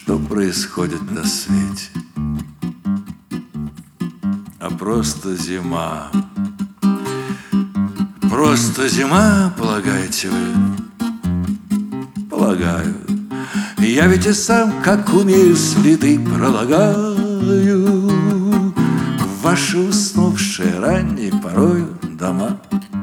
что происходит на свете, а просто зима. Просто зима, полагаете вы? Полагаю. Я ведь и сам, как умею, следы пролагаю в ваши уснувшие ранние порою дома.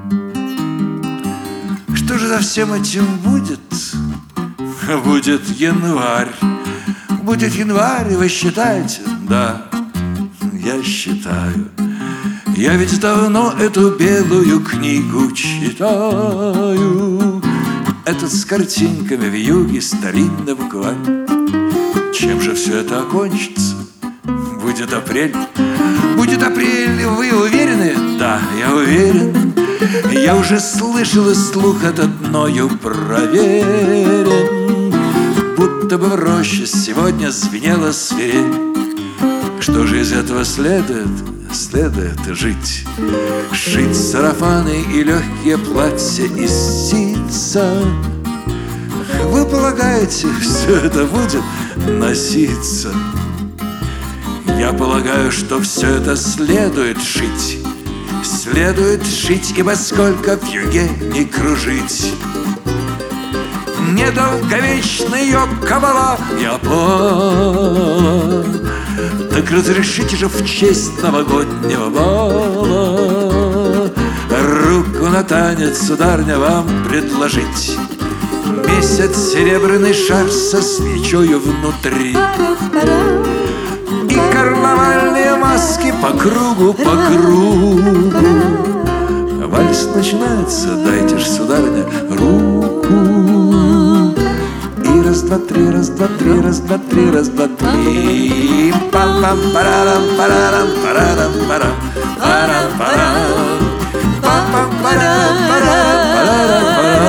Что же за всем этим будет? Будет январь. Будет январь, вы считаете? Да, я считаю. Я ведь давно эту белую книгу читаю, этот с картинками в юге старинный букварь. Чем же все это окончится? Будет апрель. Будет апрель, вы уверены? Да, я уверен. Я уже слышал, и слух этот мною проверен, будто бы в роще сегодня звенела свирель. Что же из этого следует? Следует жить. Шить сарафаны и легкие платья из ситца. Вы полагаете, все это будет носиться? Я полагаю, что все это следует шить. Следует шить, ибо сколько в юге не кружить. Недолговечный ее кабала я пола. Так разрешите же в честь новогоднего бала руку на танец, сударня, вам предложить. Месяц серебряный шар со свечою внутри и карнавальные маски по кругу, по кругу. Вальс начинается, дайте ж, сударня, руку. И раз, два, три, раз, два, три, раз, два, три, раз, два, три. Пам-пам-парарам, парарам, парарам, парам, парам, парам. Пам-пам-парам, парам, парарам,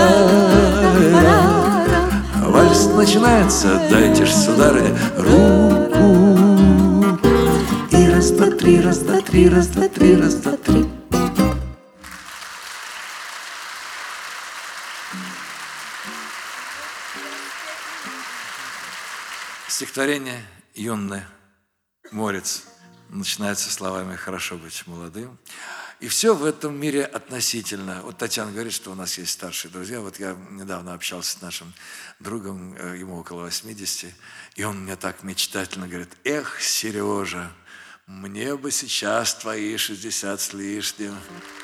парам. Вальс начинается, дайте ж, сударыня, руку. И раз, два, три, раз, два, три, раз, два, три, раз, два, три. Стихотворение юное, Морец, начинается словами «хорошо быть молодым». И все в этом мире относительно. Вот Татьяна говорит, что у нас есть старшие друзья. Вот я недавно общался с нашим другом, ему около 80, и он мне так мечтательно говорит: «Эх, Сережа, мне бы сейчас твои 60 с лишним».